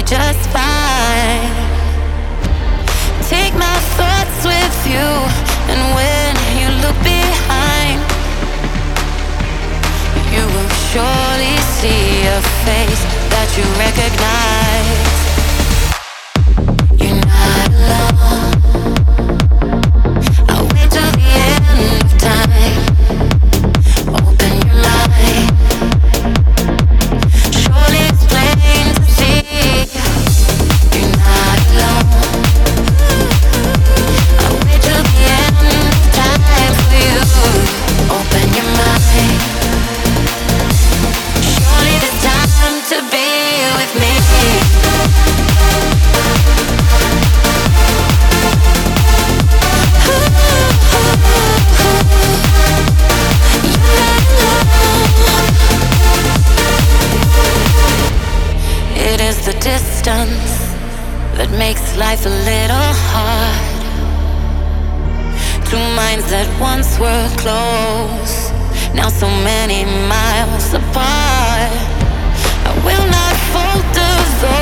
be just fine. Take my thoughts with you, and when you look behind, you will surely see a face that you recognize. You're not alone. I'll wait till the end of time. Open your mind. Surely it's plain to see. You're not alone. I'll wait till the end of time for you. Open your mind. Surely it's time to be with me. It is the distance that makes life a little hard. Two minds that once were close, now so many miles apart. I will not falter though